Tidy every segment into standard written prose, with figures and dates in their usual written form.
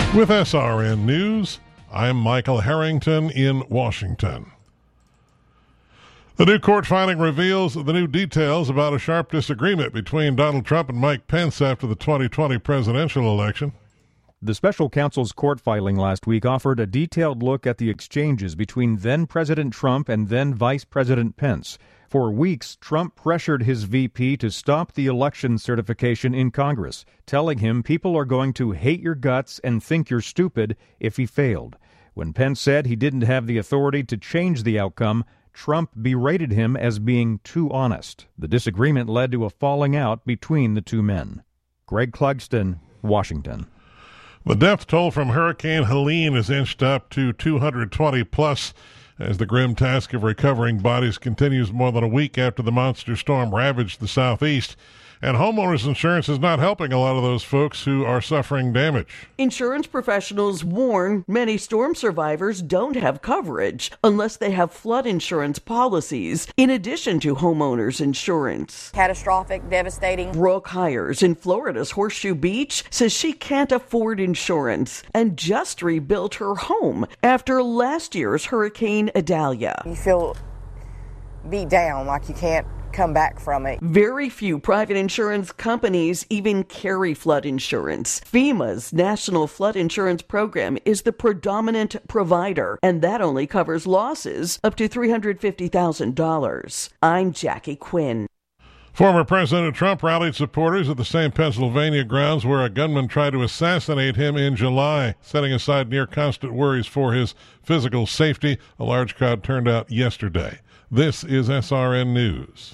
With SRN News, I'm Michael Harrington in Washington. The new court filing reveals the new details about a sharp disagreement between Donald Trump and Mike Pence after the 2020 presidential election. The special counsel's court filing last week offered a detailed look at the exchanges between then-President Trump and then-Vice President Pence. For weeks, Trump pressured his VP to stop the election certification in Congress, telling him people are going to hate your guts and think you're stupid if he failed. When Pence said he didn't have the authority to change the outcome, Trump berated him as being too honest. The disagreement led to a falling out between the two men. Greg Clugston, Washington. The death toll from Hurricane Helene has inched up to 220 plus as the grim task of recovering bodies continues more than a week after the monster storm ravaged the southeast. And homeowners insurance is not helping a lot of those folks who are suffering damage. Insurance professionals warn many storm survivors don't have coverage unless they have flood insurance policies, in addition to homeowners insurance. Catastrophic, devastating. Brooke Hires in Florida's Horseshoe Beach says she can't afford insurance and just rebuilt her home after last year's Hurricane Idalia. You feel beat down, like you can't come back from it. Very few private insurance companies even carry flood insurance. FEMA's National Flood Insurance Program is the predominant provider, and that only covers losses up to $350,000. I'm Jackie Quinn. Former President Trump rallied supporters at the same Pennsylvania grounds where a gunman tried to assassinate him in July. Setting aside near constant worries for his physical safety, a large crowd turned out yesterday. This is SRN News.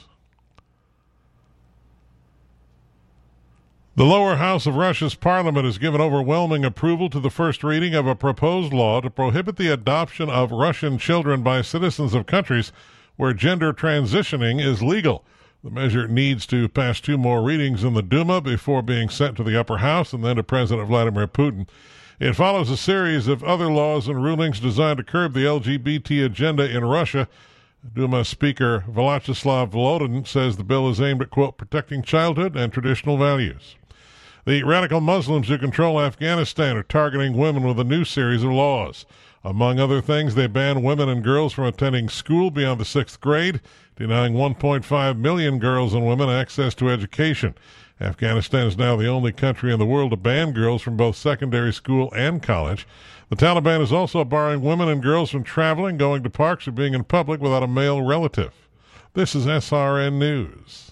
The lower house of Russia's parliament has given overwhelming approval to the first reading of a proposed law to prohibit the adoption of Russian children by citizens of countries where gender transitioning is legal. The measure needs to pass 2 more readings in the Duma before being sent to the upper house and then to President Vladimir Putin. It follows a series of other laws and rulings designed to curb the LGBT agenda in Russia. Duma Speaker Vyacheslav Volodin says the bill is aimed at, quote, protecting childhood and traditional values. The radical Muslims who control Afghanistan are targeting women with a new series of laws. Among other things, they ban women and girls from attending school beyond the 6th grade, denying 1.5 million girls and women access to education. Afghanistan is now the only country in the world to ban girls from both secondary school and college. The Taliban is also barring women and girls from traveling, going to parks, or being in public without a male relative. This is SRN News.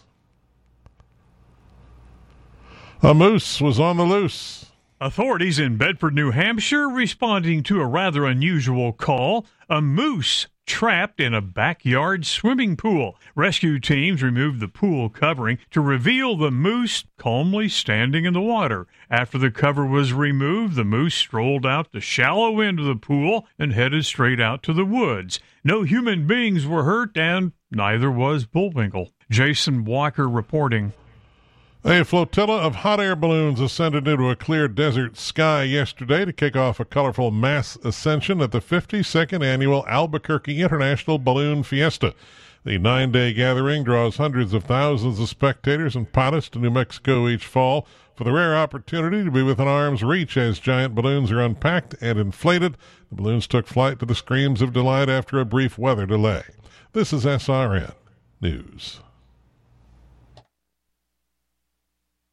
A moose was on the loose. Authorities in Bedford, New Hampshire, responding to a rather unusual call. A moose trapped in a backyard swimming pool. Rescue teams removed the pool covering to reveal the moose calmly standing in the water. After the cover was removed, the moose strolled out the shallow end of the pool and headed straight out to the woods. No human beings were hurt, and neither was Bullwinkle. Jason Walker reporting. A flotilla of hot air balloons ascended into a clear desert sky yesterday to kick off a colorful mass ascension at the 52nd annual Albuquerque International Balloon Fiesta. The 9-day gathering draws hundreds of thousands of spectators and pilots to New Mexico each fall for the rare opportunity to be within arm's reach as giant balloons are unpacked and inflated. The balloons took flight to the screams of delight after a brief weather delay. This is SRN News.